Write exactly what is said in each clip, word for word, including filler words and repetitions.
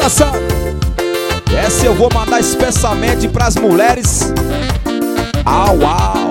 balançando. Essa eu vou mandar especialmente pras mulheres. Au, au.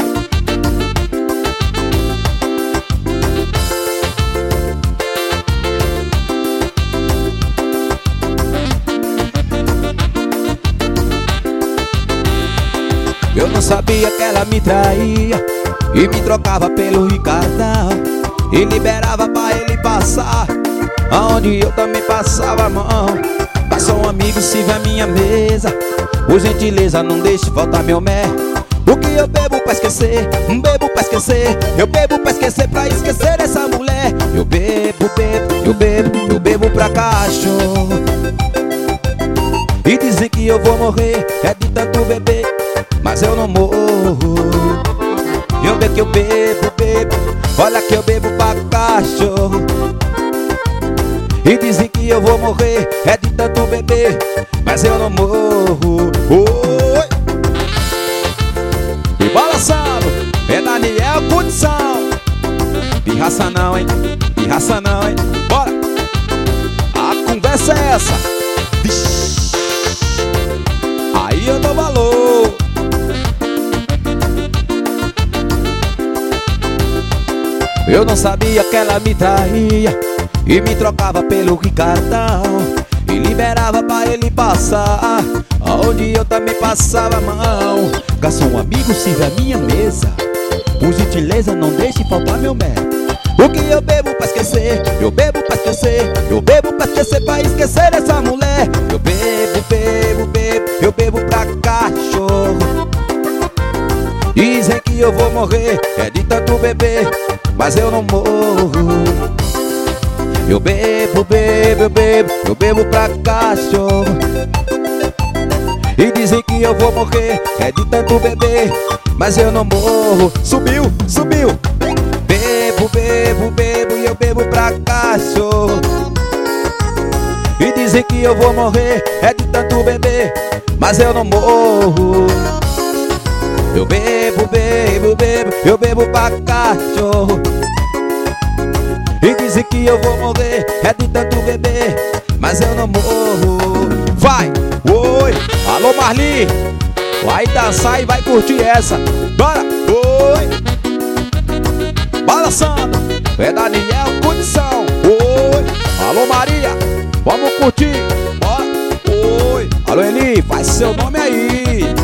Eu não sabia que ela me traía e me trocava pelo Ricardão e liberava pra ele passar aonde eu também passava a mão. Passa um amigo, sirva a minha mesa, por gentileza não deixe faltar meu mé. O que eu bebo pra esquecer, bebo pra esquecer, eu bebo pra esquecer, pra esquecer essa mulher. Eu bebo, bebo, eu bebo, eu bebo pra cachorro. E dizem que eu vou morrer, é de tanto beber, mas eu não morro. Eu bebo que eu bebo, bebo, olha que eu bebo pra cachorro. E dizem que eu vou morrer, é de tanto beber, mas eu não morro. Oi! E balançando, é Daniel Condição. Pirraça não, hein? Pirraça não, hein? Bora! A conversa é essa. Vixe. Aí eu dou valor. Eu não sabia que ela me traía e me trocava pelo Ricardão e liberava pra ele passar aonde eu também passava a mão. Garçom, amigo, sirva a minha mesa, por gentileza não deixe faltar meu mé. O que eu bebo pra esquecer, eu bebo pra esquecer, eu bebo pra esquecer, pra esquecer essa mulher. Eu bebo, bebo, bebo, eu bebo pra cachorro. Dizem que eu vou morrer, é de tanto beber, mas eu não morro. Eu bebo, bebo, eu bebo, eu bebo pra cachorro. E dizem que eu vou morrer, é de tanto beber, mas eu não morro. Subiu, subiu. Bebo, bebo, bebo e eu bebo pra cachorro. E dizem que eu vou morrer, é de tanto beber, mas eu não morro. Eu bebo, bebo, bebo, eu bebo pra cachorro. E dizem que eu vou morrer, é de tanto beber, mas eu não morro. Vai, oi, alô Marli, vai dançar e vai curtir essa. Bora, oi, balançando, é Daniel Condição. Oi, alô Maria, vamos curtir. Bora, oi, alô Eli, faz seu nome aí.